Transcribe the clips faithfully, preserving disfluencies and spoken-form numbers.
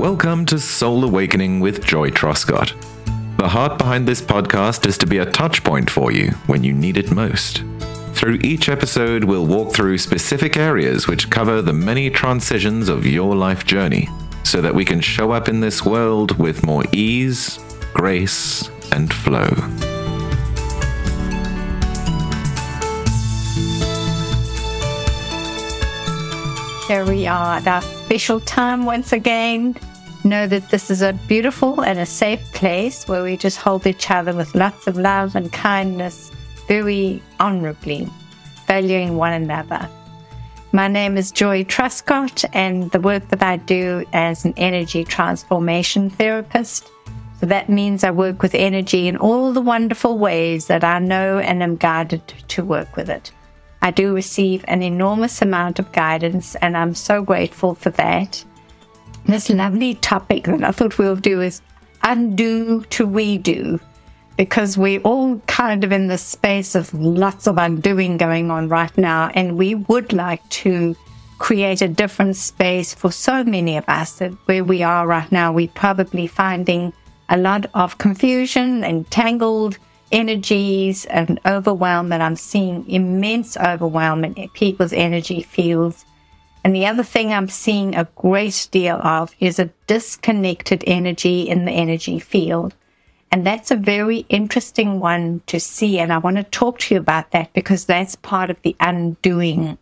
Welcome to Soul Awakening with Joy Truscott. The heart behind this podcast is to be a touch point for you when you need it most. Through each episode, we'll walk through specific areas which cover the many transitions of your life journey, so that we can show up in this world with more ease, grace, and flow. Here we are at our special time once again. Know that this is a beautiful and a safe place where we just hold each other with lots of love and kindness, very honorably, valuing one another. My name is Joy Truscott, and the work that I do as an energy transformation therapist. So that means I work with energy in all the wonderful ways that I know and am guided to work with it. I do receive an enormous amount of guidance, and I'm so grateful for that. This lovely topic that I thought we'll do is undo to redo, because we're all kind of in the space of lots of undoing going on right now, and we would like to create a different space for so many of us. That where we are right now, we're probably finding a lot of confusion and tangled energies and overwhelm, that I'm seeing immense overwhelm in people's energy fields. And the other thing I'm seeing a great deal of is a disconnected energy in the energy field. And that's a very interesting one to see. And I want to talk to you about that, because that's part of the undoing.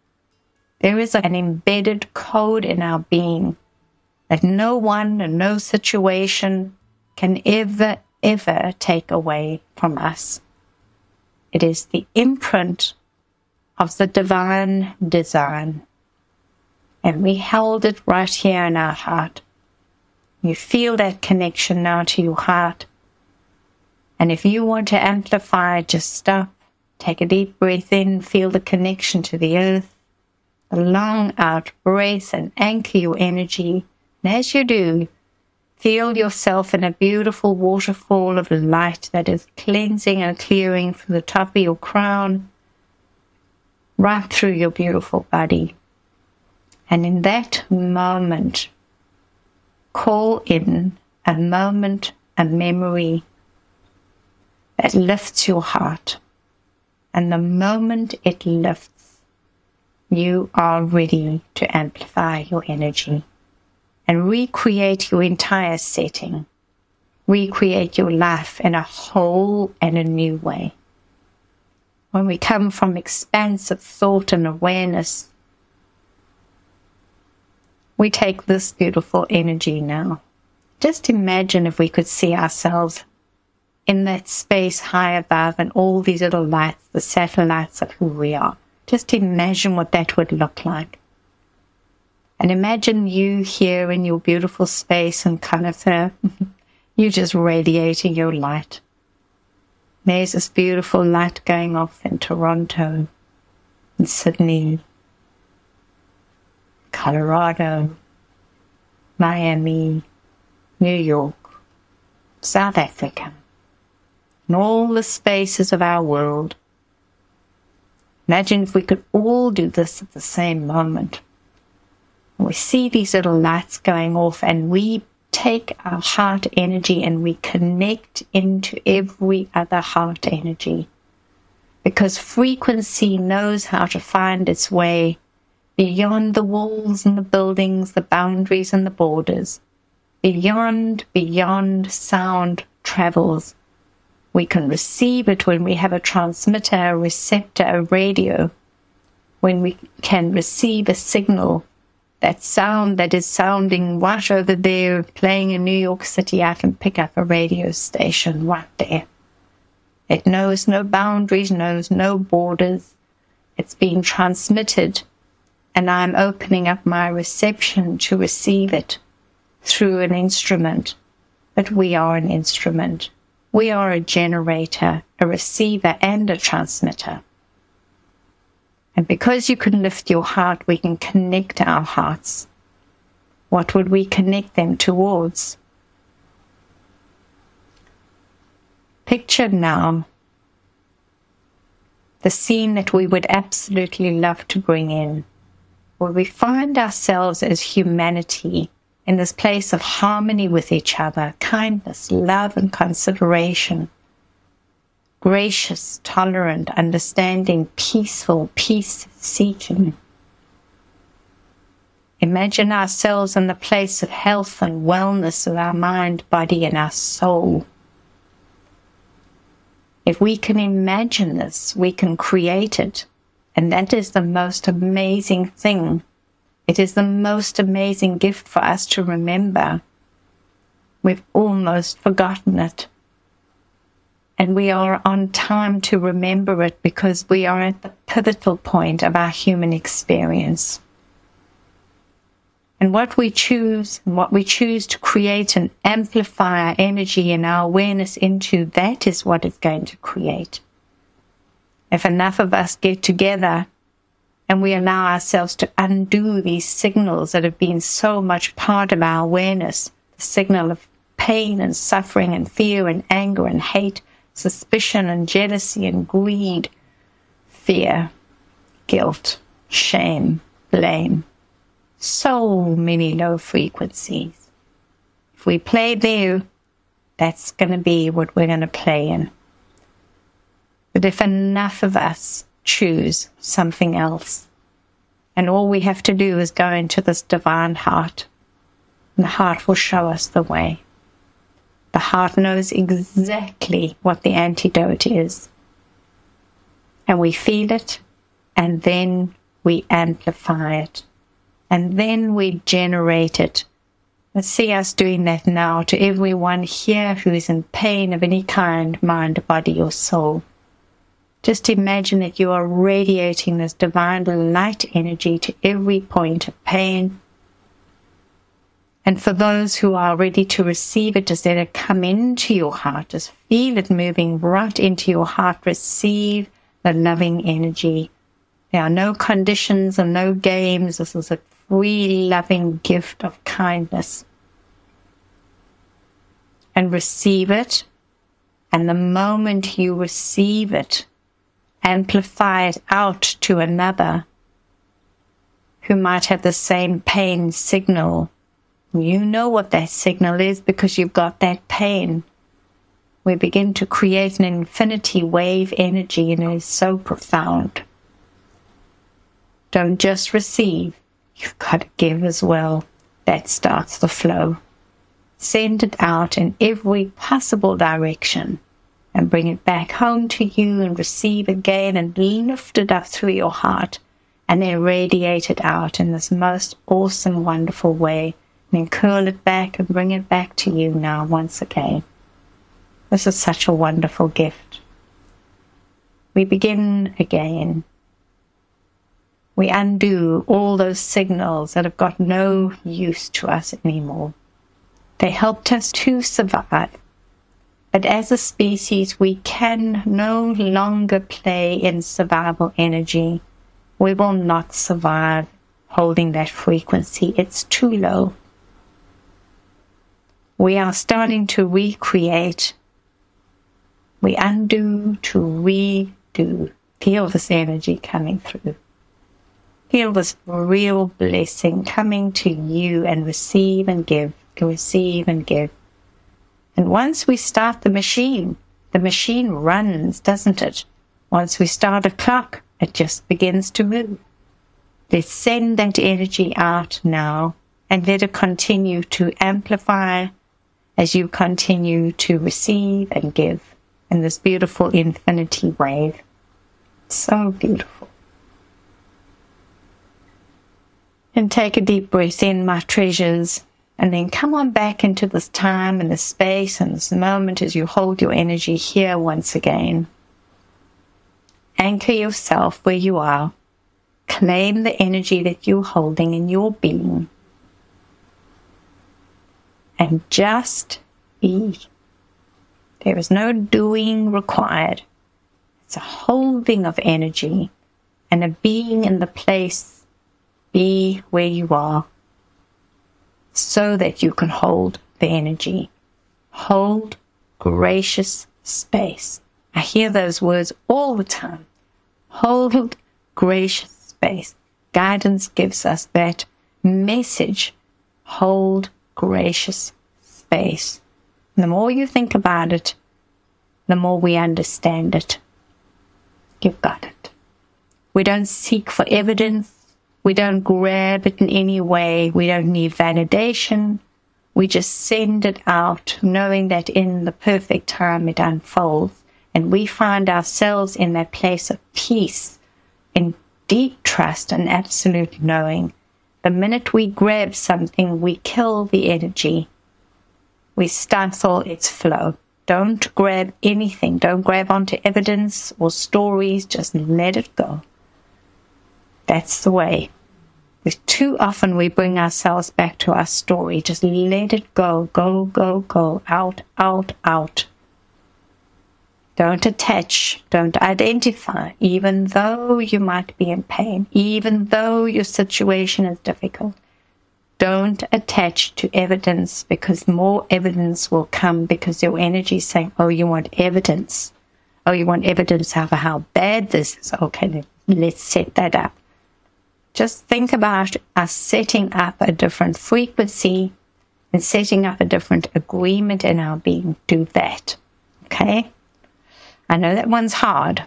There is an embedded code in our being that no one and no situation can ever ever take away from us. It is the imprint of the divine design, and we held it right here in our heart. You feel that connection now to your heart, and if you want to amplify, just stop, take a deep breath in, feel the connection to the earth, a long out breath, and anchor your energy. And as you do, feel yourself in a beautiful waterfall of light that is cleansing and clearing from the top of your crown right through your beautiful body. And in that moment, call in a moment, a memory that lifts your heart. And the moment it lifts, you are ready to amplify your energy and recreate your entire setting, recreate your life in a whole and a new way. When we come from expansive thought and awareness, we take this beautiful energy now. Just imagine if we could see ourselves in that space high above, and all these little lights, the satellites of who we are. Just imagine what that would look like. And imagine you here in your beautiful space, and kind of uh, you just radiating your light. There's this beautiful light going off in Toronto, in Sydney, Colorado, Miami, New York, South Africa, and all the spaces of our world. Imagine if we could all do this at the same moment. We see these little lights going off, and we take our heart energy and we connect into every other heart energy. Because frequency knows how to find its way beyond the walls and the buildings, the boundaries and the borders. Beyond, beyond sound travels. We can receive it when we have a transmitter, a receptor, a radio. When we can receive a signal, that sound that is sounding right over there, playing in New York City, I can pick up a radio station right there. It knows no boundaries, knows no borders. It's being transmitted, and I'm opening up my reception to receive it through an instrument. But we are an instrument. We are a generator, a receiver, and a transmitter. And because you can lift your heart, we can connect our hearts. What would we connect them towards? Picture now the scene that we would absolutely love to bring in, where we find ourselves as humanity in this place of harmony with each other, kindness, love, and consideration. Gracious, tolerant, understanding, peaceful, peace-seeking. Imagine ourselves in the place of health and wellness of our mind, body, and our soul. If we can imagine this, we can create it. And that is the most amazing thing. It is the most amazing gift for us to remember. We've almost forgotten it. And we are on time to remember it because we are at the pivotal point of our human experience. And what we choose, and what we choose to create and amplify our energy and our awareness into, that is what it's going to create. If enough of us get together and we allow ourselves to undo these signals that have been so much part of our awareness, the signal of pain and suffering and fear and anger and hate, suspicion and jealousy and greed, fear, guilt, shame, blame. So many low frequencies. If we play there, that's going to be what we're going to play in. But if enough of us choose something else, and all we have to do is go into this divine heart, and the heart will show us the way. The heart knows exactly what the antidote is. And we feel it, and then we amplify it. And then we generate it. Let's see us doing that now to everyone here who is in pain of any kind, mind, body, or soul. Just imagine that you are radiating this divine light energy to every point of pain. And for those who are ready to receive it, just let it come into your heart. Just feel it moving right into your heart. Receive the loving energy. There are no conditions and no games. This is a free, loving gift of kindness. And receive it. And the moment you receive it, amplify it out to another who might have the same pain signal. You know what that signal is because you've got that pain. We begin to create an infinity wave energy, and it is so profound. Don't just receive. You've got to give as well. That starts the flow. Send it out in every possible direction and bring it back home to you and receive again and lift it up through your heart and then radiate it out in this most awesome, wonderful way. And then curl it back and bring it back to you now once again. This is such a wonderful gift. We begin again. We undo all those signals that have got no use to us anymore. They helped us to survive. But as a species, we can no longer play in survival energy. We will not survive holding that frequency. It's too low. We are starting to recreate. We undo to redo. Feel this energy coming through. Feel this real blessing coming to you and receive and give, receive and give. And once we start the machine, the machine runs, doesn't it? Once we start a clock, it just begins to move. Let's send that energy out now and let it continue to amplify as you continue to receive and give in this beautiful infinity wave. So beautiful. And take a deep breath in, my treasures, and then come on back into this time and this space and this moment as you hold your energy here once again. Anchor yourself where you are. Claim the energy that you're holding in your being. And just be. There is no doing required. It's a holding of energy and a being in the place. Be where you are so that you can hold the energy. Hold gracious space. I hear those words all the time. Hold gracious space. Guidance gives us that message. hold gracious space. And the more you think about it, the more we understand it. You've got it. We don't seek for evidence. We don't grab it in any way. We don't need validation. We just send it out, knowing that in the perfect time it unfolds. And we find ourselves in that place of peace, in deep trust and absolute knowing. The minute we grab something, we kill the energy. We stifle its flow. Don't grab anything. Don't grab onto evidence or stories. Just let it go. That's the way. Because too often we bring ourselves back to our story. Just let it go. Go, go, go. Out, out, out. Don't attach. Don't identify. Even though you might be in pain. Even though your situation is difficult. Don't attach to evidence, because more evidence will come, because your energy is saying, oh, you want evidence. Oh, you want evidence of how bad this is. Okay, let's set that up. Just think about us setting up a different frequency and setting up a different agreement in our being. Do that. Okay? I know that one's hard.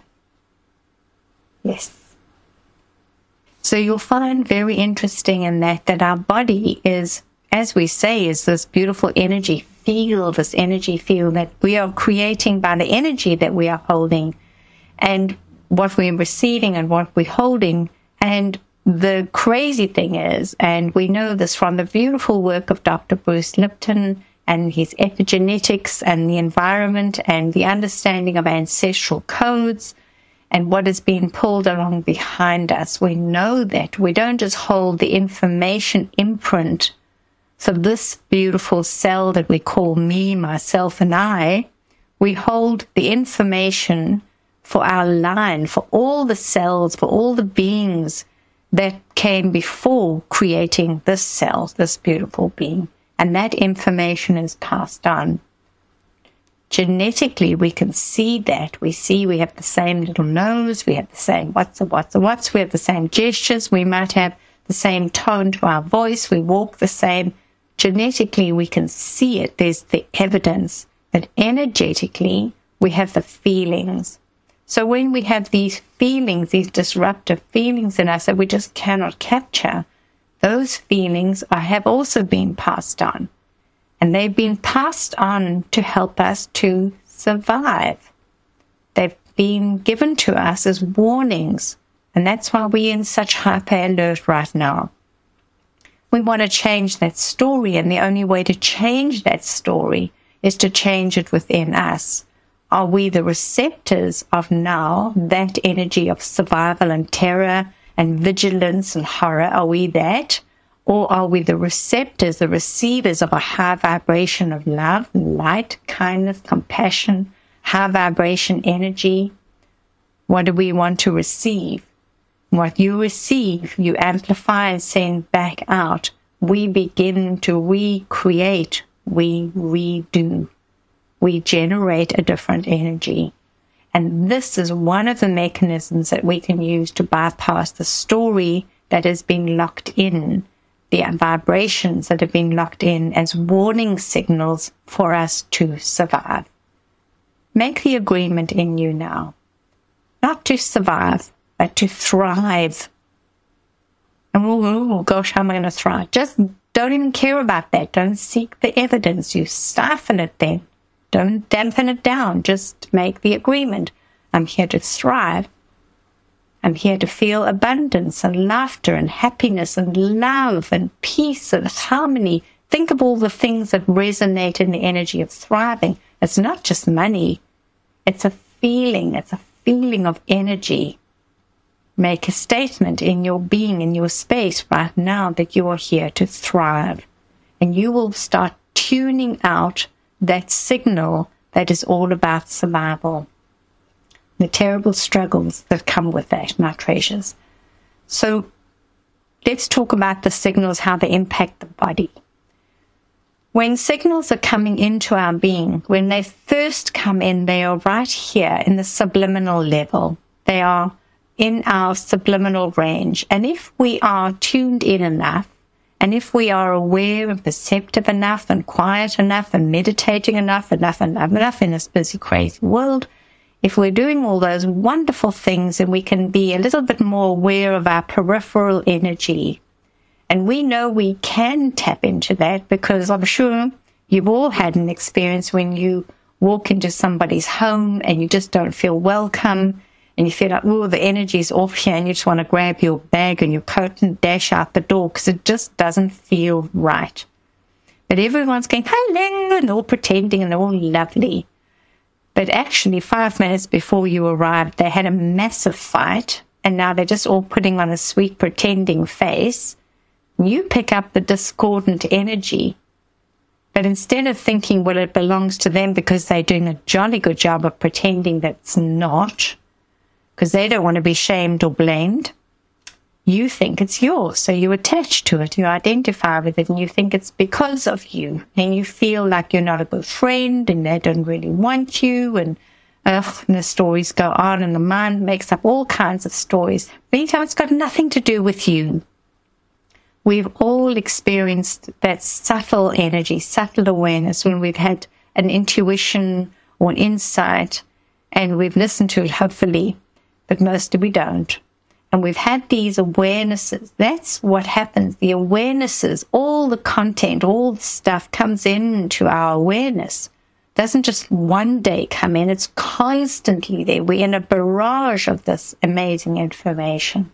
Yes. So you'll find very interesting in that, that our body is, as we say, is this beautiful energy field, this energy field that we are creating by the energy that we are holding and what we're receiving and what we're holding. And the crazy thing is, and we know this from the beautiful work of Doctor Bruce Lipton and his epigenetics and the environment and the understanding of ancestral codes and what is being pulled along behind us, we know that we don't just hold the information imprint. So this beautiful cell that we call me, myself, and I, we hold the information for our line, for all the cells, for all the beings that came before creating this cell, this beautiful being. And that information is passed on. Genetically, we can see that. We see we have the same little nose, we have the same what's a what's a what's, we have the same gestures, we might have the same tone to our voice, we walk the same. Genetically, we can see it. There's the evidence. But energetically, we have the feelings. So when we have these feelings, these disruptive feelings in us that we just cannot capture, those feelings are, have also been passed on. And they've been passed on to help us to survive. They've been given to us as warnings. And that's why we're in such hyper alert right now. We want to change that story, and the only way to change that story is to change it within us. Are we the receptors of now that energy of survival and terror and vigilance and horror? Are we that? Or are we the receptors, the receivers of a high vibration of love, light, kindness, compassion, high vibration energy? What do we want to receive? What you receive, you amplify and send back out. We begin to recreate. We redo. We generate a different energy. And this is one of the mechanisms that we can use to bypass the story that has been locked in, the vibrations that have been locked in as warning signals for us to survive. Make the agreement in you now, not to survive, but to thrive. And oh, oh gosh, how am I going to thrive? Just don't even care about that. Don't seek the evidence. You stifle it then. Don't dampen it down. Just make the agreement. I'm here to thrive. I'm here to feel abundance and laughter and happiness and love and peace and harmony. Think of all the things that resonate in the energy of thriving. It's not just money. It's a feeling. It's a feeling of energy. Make a statement in your being, in your space right now that you are here to thrive. And you will start tuning out that signal that is all about survival. The terrible struggles that come with that, my treasures. So let's talk about the signals, how they impact the body. When signals are coming into our being, when they first come in, they are right here in the subliminal level. They are in our subliminal range. And if we are tuned in enough, And if we are aware and perceptive enough and quiet enough and meditating enough, enough, enough, enough in this busy, crazy world, if we're doing all those wonderful things and we can be a little bit more aware of our peripheral energy, and we know we can tap into that, because I'm sure you've all had an experience when you walk into somebody's home and you just don't feel welcome, and you feel like, oh, the energy's off here, and you just want to grab your bag and your coat and dash out the door because it just doesn't feel right. But everyone's going, hello, and all pretending and all lovely. But actually, five minutes before you arrived, they had a massive fight, and now they're just all putting on a sweet pretending face. You pick up the discordant energy. But instead of thinking, well, it belongs to them because they're doing a jolly good job of pretending that it's not, because they don't want to be shamed or blamed, you think it's yours. So you attach to it, you identify with it, and you think it's because of you. And you feel like you're not a good friend, and they don't really want you, and, ugh, and the stories go on, and the mind makes up all kinds of stories. Meantime, it's got nothing to do with you. We've all experienced that subtle energy, subtle awareness, when we've had an intuition or an insight, and we've listened to it, hopefully, but mostly we don't. And we've had these awarenesses. That's what happens. The awarenesses, all the content, all the stuff comes into our awareness. It doesn't just one day come in. It's constantly there. We're in a barrage of this amazing information.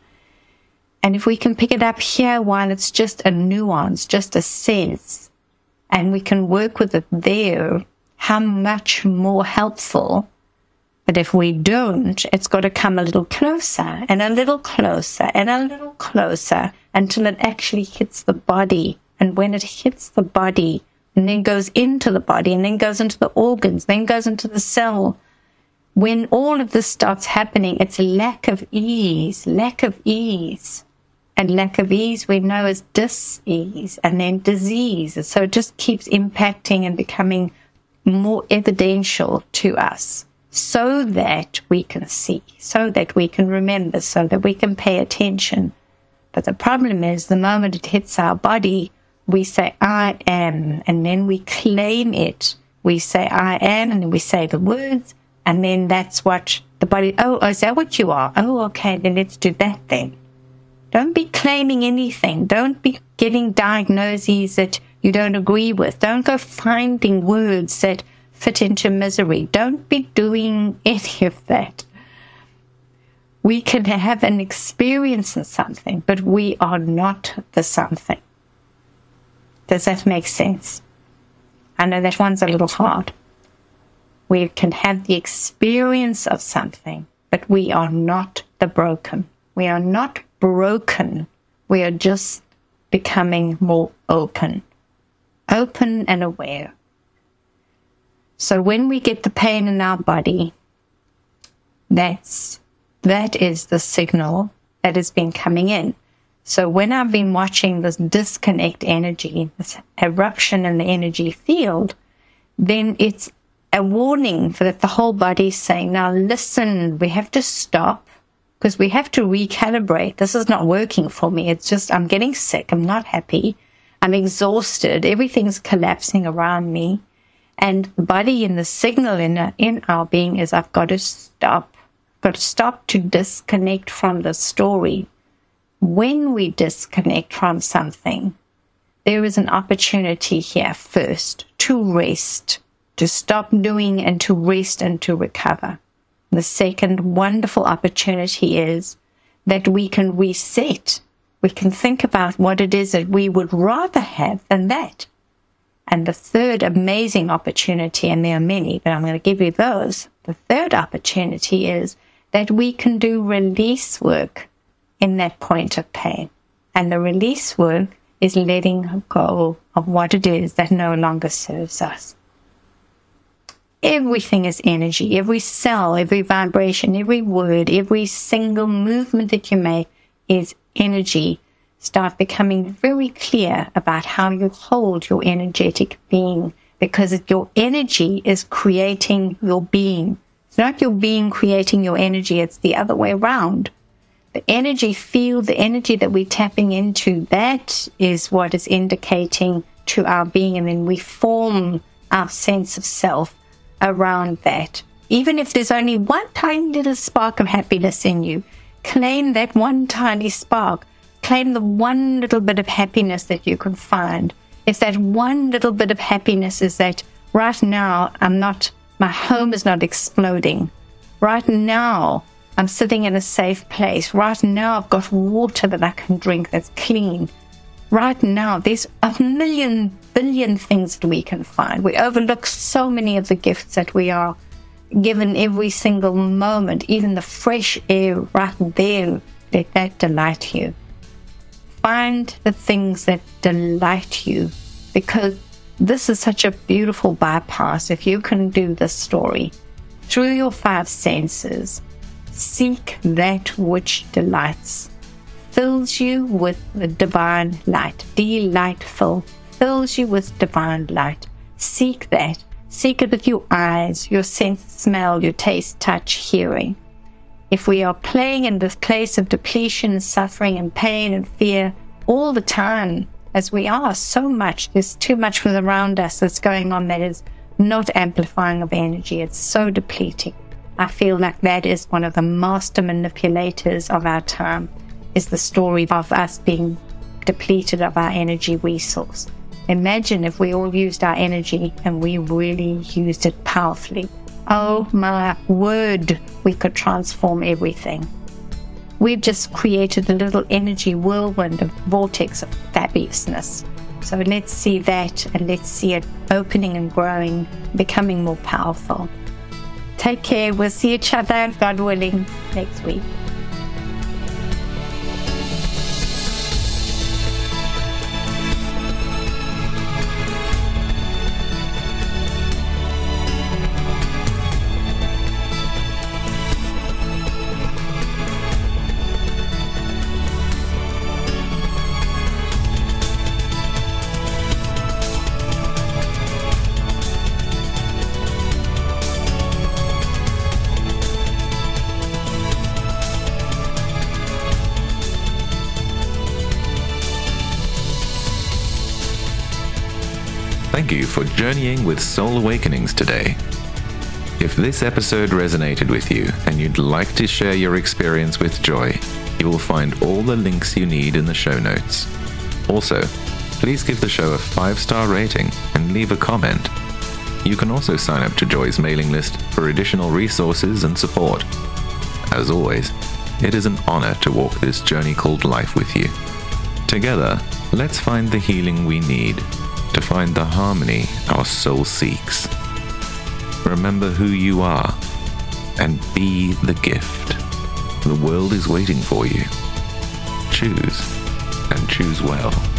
And if we can pick it up here while it's just a nuance, just a sense, and we can work with it there, how much more helpful. But if we don't, it's got to come a little closer and a little closer and a little closer until it actually hits the body. And when it hits the body and then goes into the body and then goes into the organs, then goes into the cell, when all of this starts happening, it's lack of ease, lack of ease. And lack of ease we know is dis-ease and then disease. So it just keeps impacting and becoming more evidential to us, so that we can see, so that we can remember, so that we can pay attention. But the problem is, the moment it hits our body, we say, I am, and then we claim it. We say, I am, and then we say the words, and then that's what the body, oh, is that what you are? Oh, okay, then let's do that then. Don't be claiming anything. Don't be getting diagnoses that you don't agree with. Don't go finding words that fit into misery. Don't be doing any of that. We can have an experience in something, but we are not the something. Does that make sense? I know that one's a little hard. We can have the experience of something, but we are not the broken. We are not broken. We are just becoming more open. Open and aware. So when we get the pain in our body, that's, that is the signal that has been coming in. So when I've been watching this disconnect energy, this eruption in the energy field, then it's a warning for that the whole body's saying, now listen, we have to stop, because we have to recalibrate. This is not working for me. It's just, I'm getting sick. I'm not happy. I'm exhausted. Everything's collapsing around me. And the body and the signal in, in our being is, I've got to stop. I've got to stop to disconnect from the story. When we disconnect from something, there is an opportunity here first to rest, to stop doing and to rest and to recover. The second wonderful opportunity is that we can reset. We can think about what it is that we would rather have than that. And the third amazing opportunity, and there are many, but I'm going to give you those. The third opportunity is that we can do release work in that point of pain. And the release work is letting go of what it is that no longer serves us. Everything is energy. Every cell, every vibration, every word, every single movement that you make is energy. Start becoming very clear about how you hold your energetic being, because your energy is creating your being. It's not your being creating your energy. It's the other way around. the energy field, the energy that we're tapping into, that is what is indicating to our being. And then we form our sense of self around that. Even if there's only one tiny little spark of happiness in you, claim that one tiny spark. Claim the one little bit of happiness that you can find. If that one little bit of happiness is that right now I'm not, my home is not exploding. Right now I'm sitting in a safe place. Right now I've got water that I can drink that's clean. Right now there's a million, billion things that we can find. We overlook so many of the gifts that we are given every single moment, even the fresh air right there, let that delight you. Find the things that delight you, because this is such a beautiful bypass. If you can do this story through your five senses, seek that which delights, fills you with the divine light, delightful, fills you with divine light. Seek that. Seek it with your eyes, your sense of smell, your taste, touch, hearing. If we are playing in this place of depletion, suffering, and pain and fear all the time, as we are so much, there's too much from around us that's going on that is not amplifying of energy. It's so depleting. I feel like that is one of the master manipulators of our time, is the story of us being depleted of our energy resource. Imagine if we all used our energy and we really used it powerfully. Oh my word, we could transform everything. We've just created a little energy whirlwind, a vortex of fabulousness. So let's see that, and let's see it opening and growing, becoming more powerful. Take care. We'll see each other, God willing, next week. Thank you for journeying with Soul Awakenings today. If this episode resonated with you and you'd like to share your experience with Joy, you will find all the links you need in the show notes. Also, please give the show a five-star rating and leave a comment. You can also sign up to Joy's mailing list for additional resources and support. As always, it is an honor to walk this journey called life with you. Together, let's find the healing we need to find the harmony our soul seeks. Remember who you are and be the gift. The world is waiting for you. Choose, and choose well.